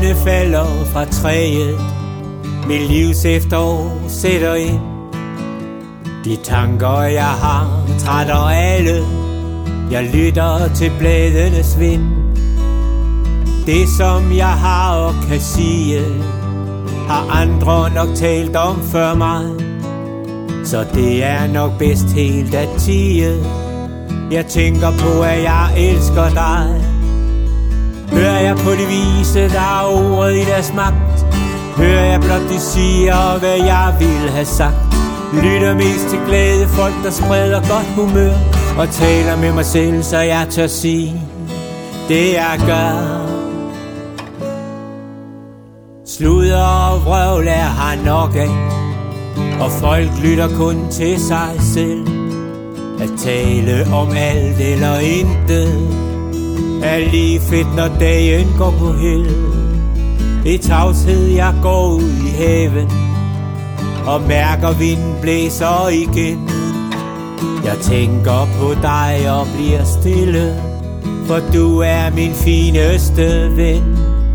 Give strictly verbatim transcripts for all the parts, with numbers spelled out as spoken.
Bladene falder fra træet, mit livs efterår sætter ind. De tanker jeg har trætter alle, jeg lytter til bladenes vind. Det som jeg har og kan sige, har andre nok talt om før mig. Så det er nok bedst helt at tie. Jeg tænker på at jeg elsker dig. Hører jeg på de vise, der er ordet i deres magt. Hører jeg blot de siger, hvad jeg vil have sagt. Lytter mest til glæde, folk der spreder godt humør. Og taler med mig selv, så jeg tør sige det jeg gør. Sludder og vrøvl er har nok af, og folk lytter kun til sig selv. At tale om alt eller intet er lige fedt, når dagen går på held. I tavshed jeg går ud i haven og mærker vinden blæser igen. Jeg tænker på dig og bliver stille, for du er min fineste ven.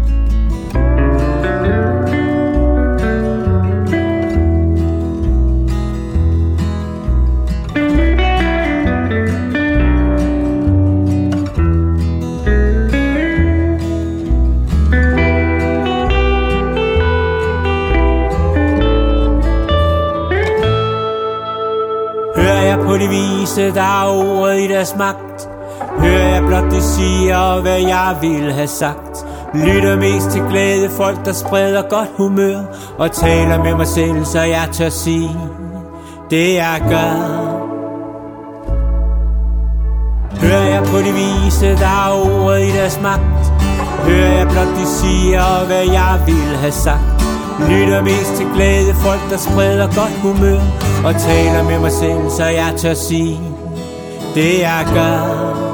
På de vise, der er ordet i deres magt. Hører jeg blot de siger, hvad jeg vil have sagt. Lytter mest til glæde, folk der spreder godt humør. Og taler med mig selv, så jeg tør sige det jeg gør. Hører jeg på de vise, der er ordet i deres magt. Hører jeg blot de siger, hvad jeg vil have sagt. Lytter mest til glæde, folk der spreder godt humør. Og taler med mig selv, så jeg tør sige det jeg gør.